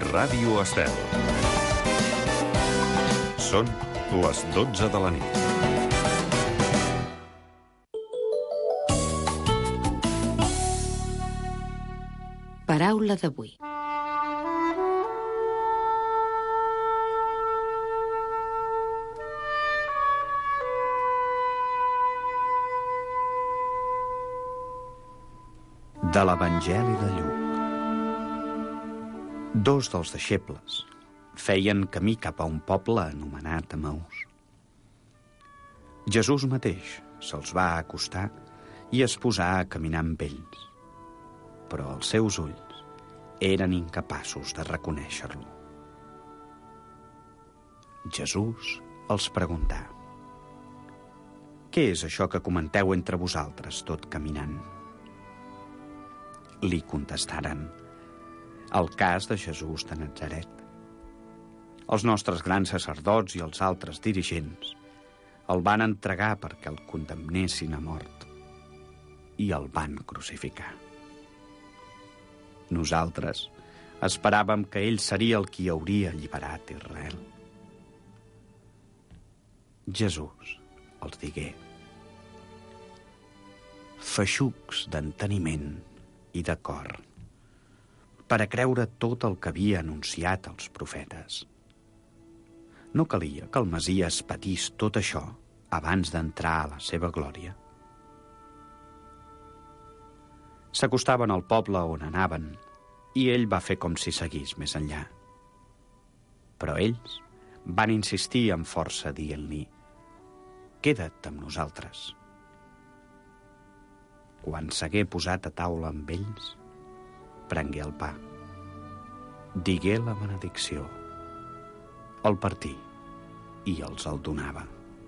Ràdio Estel. Són les 12 de la nit. Paraula d'avui. De l'Evangeli de Lluc. Dos dels deixebles feien camí cap a un poble anomenat Emaús. Jesús mateix se'ls va acostar i es posà a caminar amb ells, però els seus ulls eren incapaços de reconèixer-lo. Jesús els preguntà: «Què és això que comenteu entre vosaltres tot caminant?» Li contestaren: «El cas de Jesús de Natzaret. Els nostres grans sacerdots i els altres dirigents el van entregar perquè el condemnessin a mort i el van crucificar. Nosaltres esperàvem que ell seria el qui hauria alliberat Israel». Jesús els digué: «Feixucs d'enteniment i de cor, per a creure tot el que havia anunciat els profetes. No calia que el Messies patís tot això abans d'entrar a la seva glòria?» S'acostaven al poble on anaven i ell va fer com si seguís més enllà. Però ells van insistir amb força dient-li: «Queda't amb nosaltres». Quan s'hagué posat a taula amb ells, prengué el pa, digué la benedicció, el partí i els el donava.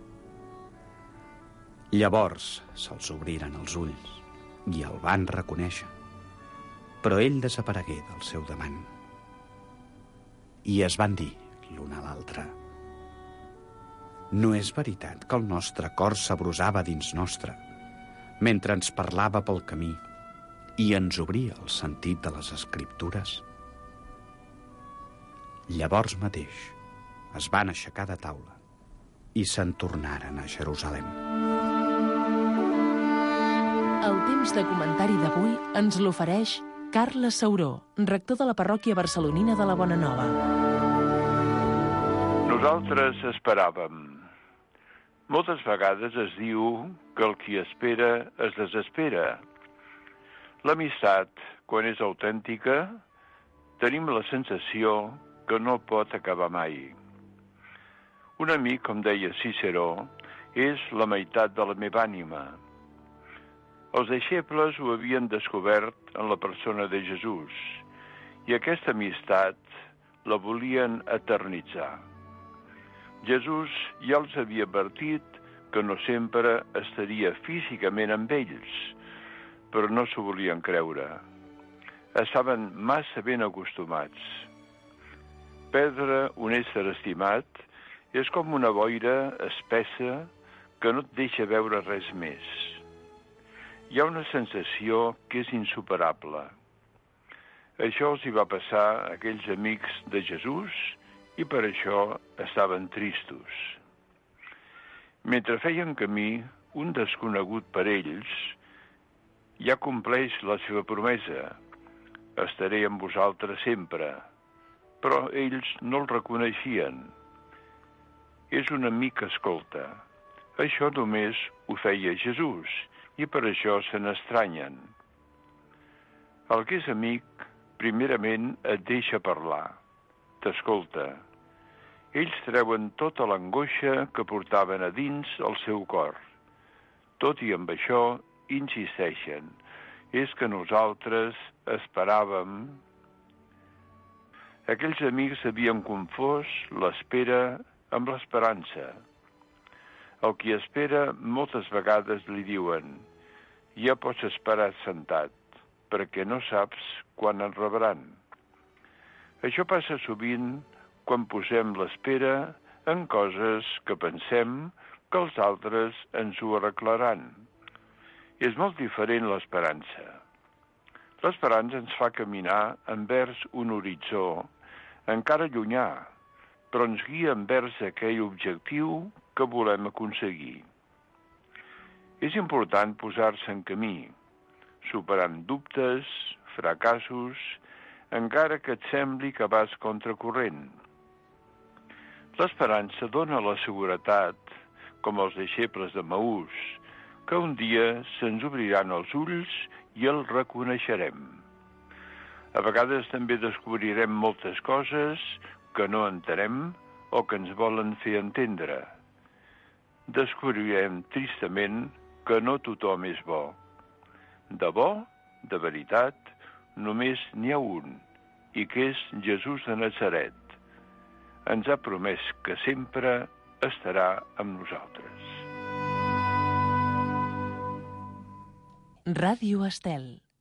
Llavors se'ls obriren els ulls i el van reconèixer, però ell desaparegué del seu davant. I es van dir l'un a l'altre: «No és veritat que el nostre cor s'abrusava dins nostre mentre ens parlava pel camí i ens obria el sentit de les Escriptures?» Llavors mateix es van aixecar de taula i se'n tornaren a Jerusalem. El temps de comentari d'avui ens l'ofereix Carles Sauró, rector de la parròquia barcelonina de la Bonanova. Nosaltres esperàvem. Moltes vegades es diu que el qui espera es desespera. L'amistat, quan és autèntica, tenim la sensació que no pot acabar mai. Un amic, com deia Ciceró, és la meitat de la meva ànima. Els deixebles ho havien descobert en la persona de Jesús i aquesta amistat la volien eternitzar. Jesús ja els havia advertit que no sempre estaria físicament amb ells, però no s'ho volien creure. Estaven massa ben acostumats. Perdre un ésser estimat és com una boira espessa que no et deixa veure res més. Hi ha una sensació que és insuperable. Això els hi va passar a aquells amics de Jesús i per això estaven tristos. Mentre feien camí, un desconegut per ells ja compleix la seva promesa: «Estaré amb vosaltres sempre», però ells no el reconeixien. És un amic que escolta. Això només ho feia Jesús i per això se n'estranyen. El que és amic, primerament et deixa parlar, t'escolta. Ells treuen tota l'angoixa que portaven a dins el seu cor. Tot i amb això, insisteixen: «És que nosaltres esperàvem». Aquells amics havien confós l'espera amb l'esperança. El qui espera moltes vegades li diuen: «Ja pots esperar sentat, perquè no saps quan en rebran». Això passa sovint quan posem l'espera en coses que pensem que els altres ens ho arreglaran. És molt diferent l'esperança. L'esperança ens fa caminar envers un horitzó encara llunyà, però ens guia envers aquell objectiu que volem aconseguir. És important posar-se en camí, superant dubtes, fracassos, encara que et sembli que vas contracorrent. L'esperança dona la seguretat, com els deixebles de Maús, que un dia se'ns obriran els ulls i el reconeixerem. A vegades també descobrirem moltes coses que no entenem o que ens volen fer entendre. Descobrirem tristament que no tothom és bo. De bo, de veritat, només n'hi ha un, i que és Jesús de Natzaret. Ens ha promès que sempre estarà amb nosaltres. Ràdio Estel.